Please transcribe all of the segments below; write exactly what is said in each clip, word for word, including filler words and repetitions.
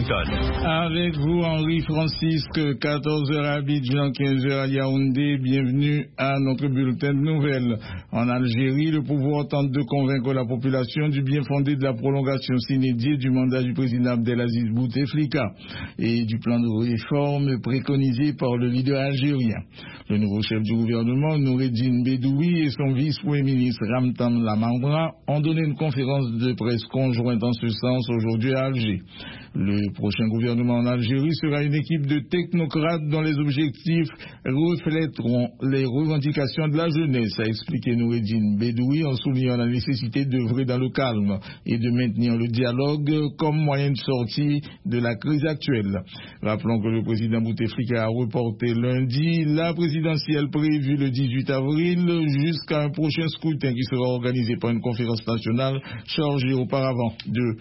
Washington. Avec vous, Henri Francisque, quatorze heures à Abidjan, quinze heures à Yaoundé. Bienvenue à notre bulletin de nouvelles. En Algérie, le pouvoir tente de convaincre la population du bien fondé de la prolongation sine-die du mandat du président Abdelaziz Bouteflika et du plan de réforme préconisé par le leader algérien. Le nouveau chef du gouvernement, Noureddine Bedoui, et son vice-premier ministre Ramtan Lamamra ont donné une conférence de presse conjointe en ce sens aujourd'hui à Alger. Le prochain gouvernement en Algérie sera une équipe de technocrates dont les objectifs reflèteront les revendications de la jeunesse, a expliqué Noureddine Bedoui en soulignant la nécessité d'œuvrer dans le calme et de maintenir le dialogue comme moyen de sortie de la crise actuelle. Rappelons que le président Bouteflika a reporté lundi la présidentielle prévue le dix-huit avril jusqu'à un prochain scrutin qui sera organisé par une conférence nationale chargée auparavant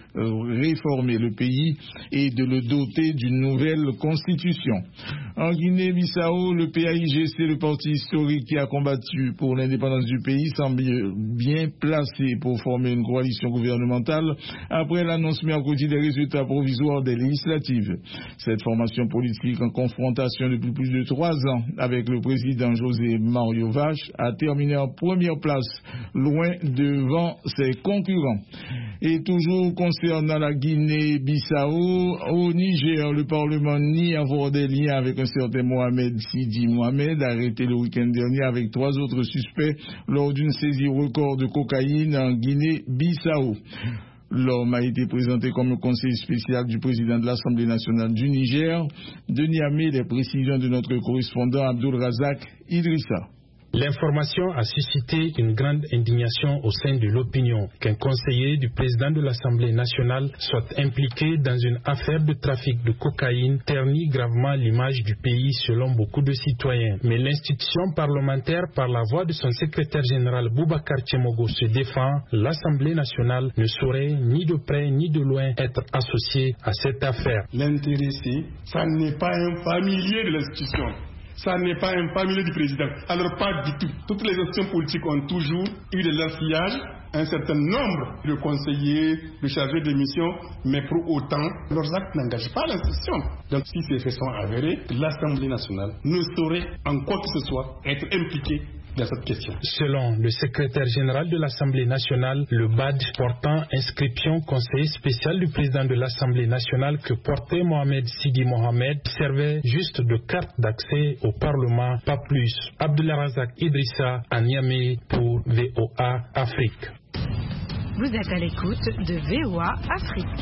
de réformer le pays et de le doter d'une nouvelle constitution. En Guinée-Bissau, le P A I G C, le parti historique qui a combattu pour l'indépendance du pays, semble bien placé pour former une coalition gouvernementale après l'annonce mercredi des résultats provisoires des législatives. Cette formation politique en confrontation depuis plus de trois ans avec le président José Mario Vache a terminé en première place, loin devant ses concurrents. Et toujours concernant la Guinée-Bissau, au Niger, le Parlement nie avoir des liens avec un certain Mohamed Sidi Mohamed, arrêté le week-end dernier avec trois autres suspects lors d'une saisie record de cocaïne en Guinée-Bissau. L'homme a été présenté comme le conseiller spécial du président de l'Assemblée nationale du Niger. De Niamey, les précisions de notre correspondant Abdul Razak Idrissa. L'information a suscité une grande indignation au sein de l'opinion qu'un conseiller du président de l'Assemblée nationale soit impliqué dans une affaire de trafic de cocaïne ternit gravement l'image du pays selon beaucoup de citoyens. Mais l'institution parlementaire, par la voix de son secrétaire général Boubacar Tchemogo, se défend. L'Assemblée nationale ne saurait ni de près ni de loin être associée à cette affaire. L'intéressé, ça n'est pas un familier de l'institution. Ça n'est pas un familier du président. Alors pas du tout. Toutes les institutions politiques ont toujours eu de l'affiliage, un certain nombre de conseillers, de chargés de mission, mais pour autant, leurs actes n'engagent pas l'institution. Donc si ces faits sont avérés, l'Assemblée nationale ne saurait en quoi que ce soit être impliquée dans cette question. Selon le secrétaire général de l'Assemblée nationale, le badge portant inscription conseiller spécial du président de l'Assemblée nationale que portait Mohamed Sidi Mohamed servait juste de carte d'accès au Parlement, pas plus. Abdullah Razak Idrissa à Niamey pour V O A Afrique. Vous êtes à l'écoute de V O A Afrique.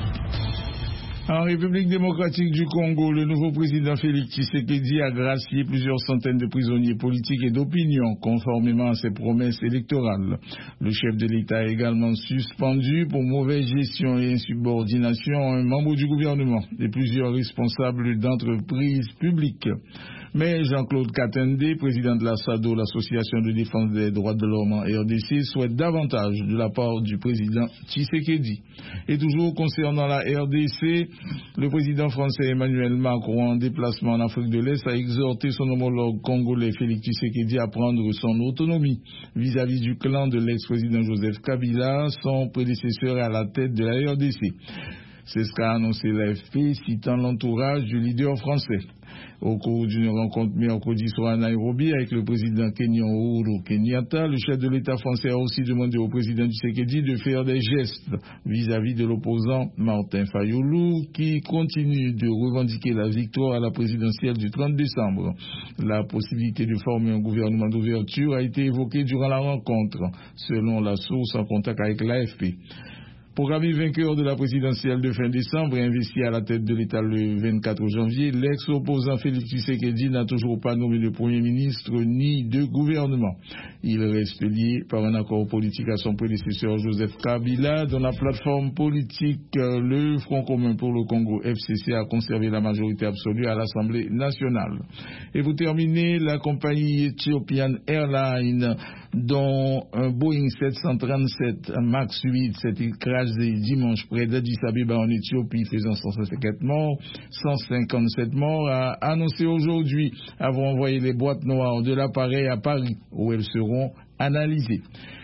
En République démocratique du Congo, le nouveau président Félix Tshisekedi a gracié plusieurs centaines de prisonniers politiques et d'opinion, conformément à ses promesses électorales. Le chef de l'État a également suspendu pour mauvaise gestion et insubordination un membre du gouvernement et plusieurs responsables d'entreprises publiques. Mais Jean-Claude Katende, président de la S A D O, l'Association de défense des droits de l'homme en R D C, souhaite davantage de la part du président Tshisekedi. Et toujours concernant la R D C, le président français Emmanuel Macron, en déplacement en Afrique de l'Est, a exhorté son homologue congolais Félix Tshisekedi à prendre son autonomie vis-à-vis du clan de l'ex-président Joseph Kabila, son prédécesseur à la tête de la R D C. C'est ce qu'a annoncé l'A F P, citant l'entourage du leader français. Au cours d'une rencontre mercredi soir à Nairobi avec le président kenyan Uhuru Kenyatta, le chef de l'État français a aussi demandé au président Tshisekedi de faire des gestes vis-à-vis de l'opposant Martin Fayulu qui continue de revendiquer la victoire à la présidentielle du trente décembre. La possibilité de former un gouvernement d'ouverture a été évoquée durant la rencontre, selon la source en contact avec l'A F P. Programmé vainqueur de la présidentielle de fin décembre et investi à la tête de l'État le vingt-quatre janvier, l'ex-opposant Félix Tshisekedi n'a toujours pas nommé de Premier ministre ni de gouvernement. Il reste lié par un accord politique à son prédécesseur Joseph Kabila, dont la plateforme politique le Front commun pour le Congo F C C a conservé la majorité absolue à l'Assemblée nationale. Et vous terminez, la compagnie Ethiopian Airlines, dont un Boeing sept cent trente-sept Max huit s'est écrasé dimanche près d'Addis Abeba en Éthiopie, faisant cent cinquante morts, cent cinquante-sept morts, a annoncé aujourd'hui avoir envoyé les boîtes noires de l'appareil à Paris, où elles seront analysées.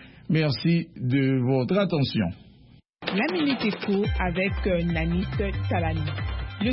Merci de votre attention. La Minute Éco avec Nanit Talani.